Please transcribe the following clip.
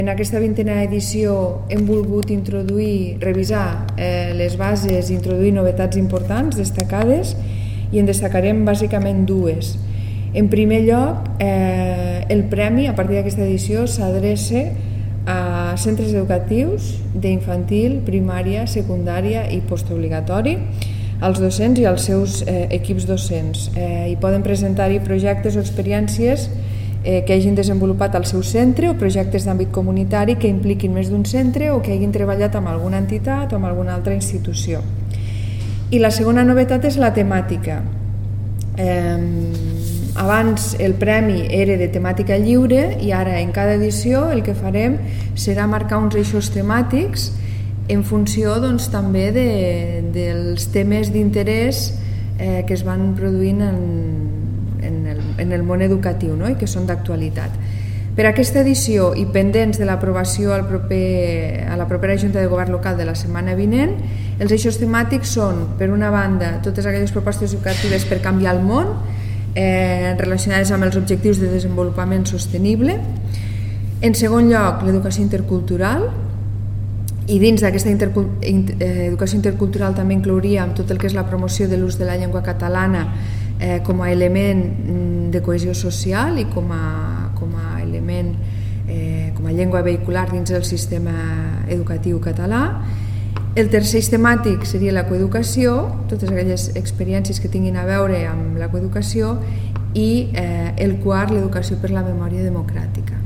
En aquesta 20a edició hem volgut revisar les bases i introduir novetats importants, destacades, i en destacarem bàsicament dues. En primer lloc, el premi, a partir d'aquesta edició, s'adreça a centres educatius d'infantil, primària, secundària i postobligatori, als docents i als seus equips docents. Hi poden presentar-hi projectes o experiències que hagin desenvolupat al seu centre o projectes d'àmbit comunitari que impliquin més d'un centre o que hagin treballat amb alguna entitat o amb alguna altra institució. I la segona novetat és la temàtica. Abans el premi era de temàtica lliure i ara en cada edició el que farem serà marcar uns eixos temàtics en funció també dels temes d'interès que es van produint en el món educatiu, i que són d'actualitat. Per aquesta edició i pendents de l'aprovació a la propera Junta de Govern local de la setmana vinent, els eixos temàtics són, per una banda, totes aquelles propostes educatives per canviar el món, relacionades amb els objectius de desenvolupament sostenible. En segon lloc, l'educació intercultural, i dins d'aquesta educació intercultural també inclouríem tot el que és la promoció de l'ús de la llengua catalana com a element de cohesió social i com a element, com a llengua vehicular dins del sistema educatiu català. El tercer eix temàtic seria la coeducació, totes aquelles experiències que tinguin a veure amb la coeducació, i el quart, l'educació per la memòria democràtica.